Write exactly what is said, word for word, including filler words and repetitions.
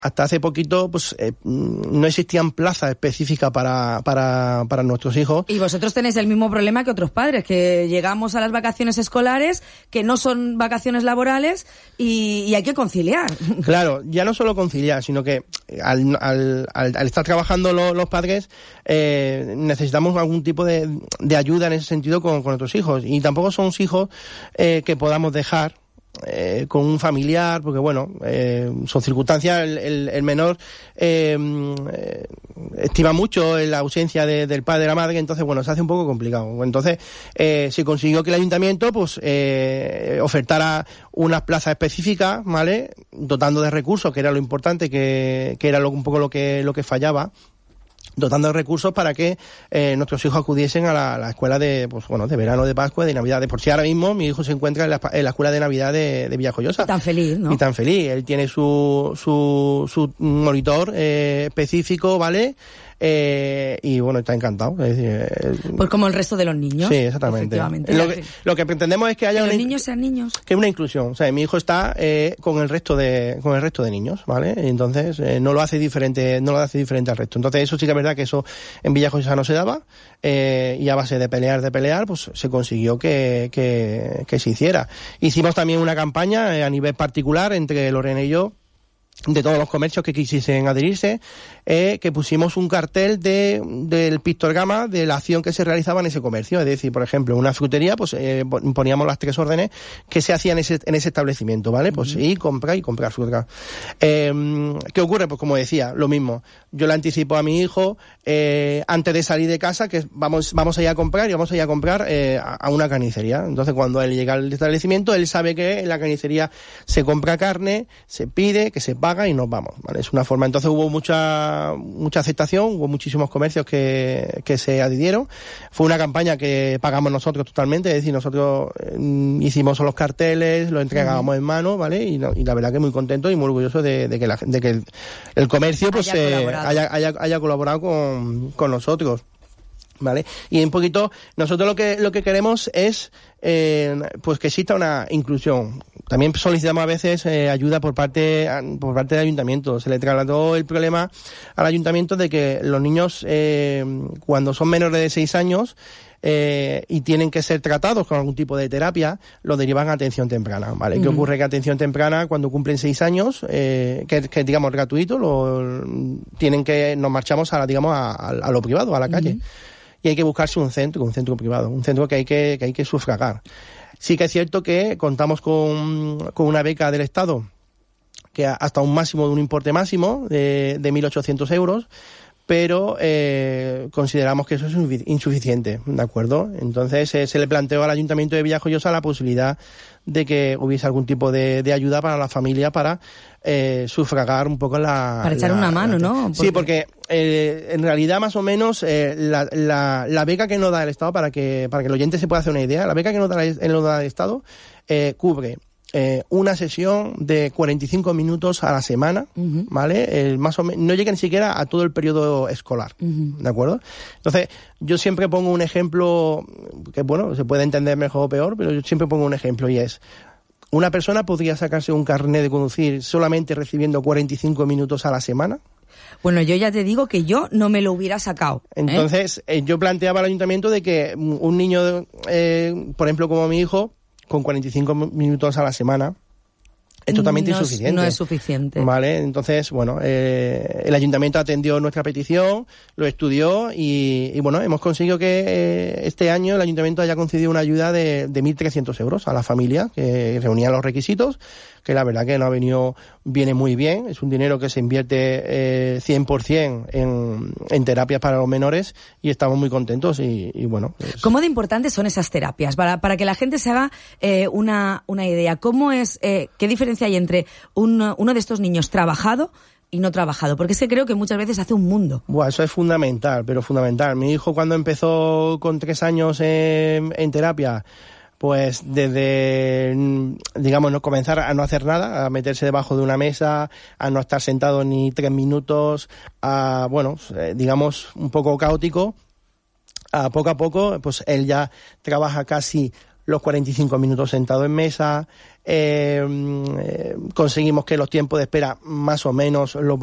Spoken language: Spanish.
hasta hace poquito, pues eh, no existían plazas específicas para, para, para nuestros hijos. Y vosotros tenéis el mismo problema que otros padres, que llegamos a las vacaciones escolares, que no son vacaciones laborales, y, y hay que conciliar. Claro, ya no solo conciliar, sino que al, al, al, al estar trabajando lo, los padres, eh, necesitamos algún tipo de, de ayuda en ese sentido con, con nuestros hijos. Y tampoco son hijos eh, que podamos dejar Eh, con un familiar, porque bueno, eh, son circunstancias, el, el, el menor eh, eh, estima mucho la ausencia de, del padre y de la madre, entonces bueno, se hace un poco complicado. Entonces eh, se consiguió que el ayuntamiento pues eh, ofertara unas plazas específicas, ¿vale? Dotando de recursos, que era lo importante, que, que era lo, un poco lo que, lo que fallaba, dotando de recursos para que eh, nuestros hijos acudiesen a la, la escuela de, pues bueno, de verano, de Pascua, de Navidad. De por sí ahora mismo mi hijo se encuentra en la, en la escuela de Navidad de, de Villajoyosa. Y tan feliz, ¿no? Y tan feliz. Él tiene su, su, su monitor eh, específico, ¿vale? Eh, y bueno, está encantado. Es decir, eh, pues como el resto de los niños. Sí, exactamente. Lo que, lo que pretendemos es que haya que una, los niños sean niños. Que una inclusión. O sea, mi hijo está eh, con el resto de con el resto de niños, ¿vale? Entonces eh, no lo hace diferente, no lo hace diferente al resto. Entonces eso sí que es verdad que eso en Villajoyosa no se daba, eh, y a base de pelear, de pelear, pues se consiguió que que, que se hiciera. Hicimos también una campaña eh, a nivel particular entre Lorena y yo, de todos los comercios que quisiesen adherirse, eh, que pusimos un cartel de del pictograma de la acción que se realizaba en ese comercio. Es decir, por ejemplo, una frutería, pues eh, poníamos las tres órdenes que se hacían en ese, en ese establecimiento, ¿vale? Pues ir, comprar y comprar fruta. Eh, ¿Qué ocurre? Pues como decía, lo mismo. Yo le anticipo a mi hijo, eh, antes de salir de casa, que vamos vamos a ir a comprar y vamos a ir a comprar eh, a, a una carnicería. Entonces, cuando él llega al establecimiento, él sabe que en la carnicería se compra carne, se pide, que se paga y nos vamos, ¿vale? Es una forma. Entonces hubo mucha mucha aceptación, hubo muchísimos comercios que, que se adhirieron. Fue una campaña que pagamos nosotros totalmente, es decir, nosotros eh, hicimos los carteles, los entregábamos uh-huh. en mano, ¿vale? Y, no, y la verdad que muy contento y muy orgulloso de, de que, la, de que el, el comercio pues haya, eh, colaborado. haya, haya, haya colaborado con, con nosotros. ¿Vale? Y un poquito, nosotros lo que lo que queremos es eh, pues que exista una inclusión. También solicitamos a veces eh, ayuda por parte por parte del ayuntamiento. Se le trasladó el problema al ayuntamiento de que los niños eh, cuando son menores de seis años eh, y tienen que ser tratados con algún tipo de terapia, los derivan a atención temprana, ¿vale? Uh-huh. ¿Qué ocurre? Que atención temprana, cuando cumplen seis años, eh, que, que digamos gratuito, lo, tienen que nos marchamos a la, digamos a, a lo privado, a la calle. Uh-huh. Y hay que buscarse un centro, un centro privado, un centro que hay que, que hay que sufragar. Sí que es cierto que contamos con, con una beca del Estado, que hasta un máximo de un importe máximo de, de mil ochocientos euros, pero eh, consideramos que eso es insuficiente, ¿de acuerdo? Entonces eh, se le planteó al Ayuntamiento de Villajoyosa la posibilidad de que hubiese algún tipo de, de ayuda para la familia para eh, sufragar un poco la... Para echar la, una mano, la, ¿no? Porque... Sí, porque eh, en realidad más o menos eh, la, la, la beca que nos da el Estado, para que para que el oyente se pueda hacer una idea, la beca que nos da el, nos da el Estado eh, cubre Eh, una sesión de cuarenta y cinco minutos a la semana, uh-huh. ¿vale? El, más o menos, no llega ni siquiera a todo el periodo escolar, uh-huh. ¿de acuerdo? Entonces, yo siempre pongo un ejemplo que, bueno, se puede entender mejor o peor, pero yo siempre pongo un ejemplo y es, ¿una persona podría sacarse un carnet de conducir solamente recibiendo cuarenta y cinco minutos a la semana? Bueno, yo ya te digo que yo no me lo hubiera sacado. ¿eh? Entonces, eh, yo planteaba al ayuntamiento de que un niño, eh, por ejemplo, como mi hijo, con cuarenta y cinco minutos a la semana, es totalmente no insuficiente. Es, no es suficiente. Vale, entonces, bueno, eh, el ayuntamiento atendió nuestra petición, lo estudió y, y bueno, hemos conseguido que eh, este año el ayuntamiento haya concedido una ayuda de, de mil trescientos euros a la familia que reunía los requisitos, que la verdad que no ha venido, viene muy bien, es un dinero que se invierte eh, cien por ciento en, en terapias para los menores y estamos muy contentos y, y bueno. Pues... ¿Cómo de importantes son esas terapias? Para, para que la gente se haga eh, una, una idea, ¿cómo es, eh, qué diferencia hay entre un, uno de estos niños trabajado y no trabajado? Porque es que creo que muchas veces hace un mundo. Buah, eso es fundamental, pero fundamental. Mi hijo cuando empezó con tres años en, en terapia, pues desde, digamos, no comenzar a no hacer nada, a meterse debajo de una mesa, a no estar sentado ni tres minutos, a, bueno, digamos, un poco caótico, a poco a poco, pues él ya trabaja casi los cuarenta y cinco minutos sentado en mesa, eh, eh, conseguimos que los tiempos de espera más o menos los